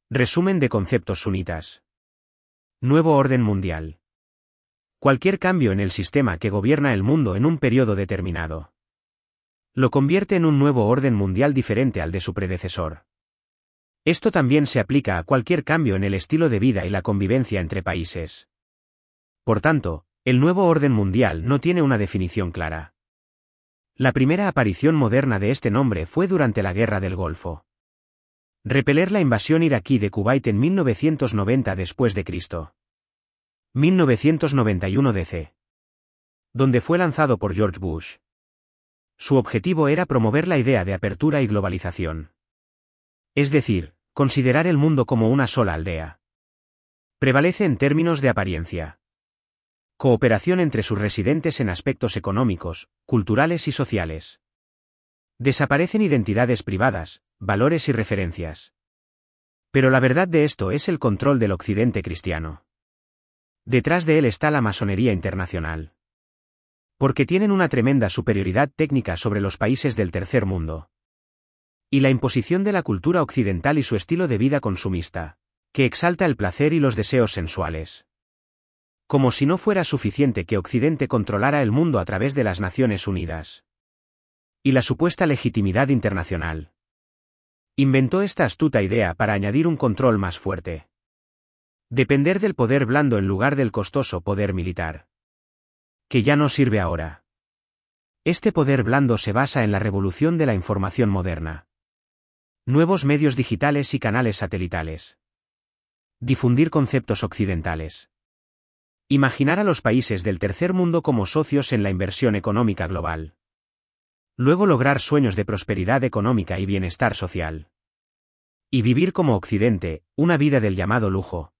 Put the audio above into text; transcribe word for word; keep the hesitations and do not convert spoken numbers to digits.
Resumen de conceptos sunitas. Nuevo orden mundial. Cualquier cambio en el sistema que gobierna el mundo en un periodo determinado lo convierte en un nuevo orden mundial diferente al de su predecesor. Esto también se aplica a cualquier cambio en el estilo de vida y la convivencia entre países. Por tanto, el nuevo orden mundial no tiene una definición clara. La primera aparición moderna de este nombre fue durante la Guerra del Golfo. Repeler la invasión iraquí de Kuwait en mil novecientos noventa después de Cristo. mil novecientos noventa y uno D C. Donde fue lanzado por George Bush. Su objetivo era promover la idea de apertura y globalización. Es decir, considerar el mundo como una sola aldea. Prevalece en términos de apariencia. Cooperación entre sus residentes en aspectos económicos, culturales y sociales. Desaparecen identidades privadas, valores y referencias. Pero la verdad de esto es el control del occidente cristiano. Detrás de él está la masonería internacional. Porque tienen una tremenda superioridad técnica sobre los países del tercer mundo. Y la imposición de la cultura occidental y su estilo de vida consumista, que exalta el placer y los deseos sensuales. Como si no fuera suficiente que Occidente controlara el mundo a través de las Naciones Unidas. Y la supuesta legitimidad internacional. Inventó esta astuta idea para añadir un control más fuerte. Depender del poder blando en lugar del costoso poder militar. Que ya no sirve ahora. Este poder blando se basa en la revolución de la información moderna. Nuevos medios digitales y canales satelitales. Difundir conceptos occidentales. Imaginar a los países del tercer mundo como socios en la inversión económica global. Luego lograr sueños de prosperidad económica y bienestar social. Y vivir como Occidente, una vida del llamado lujo,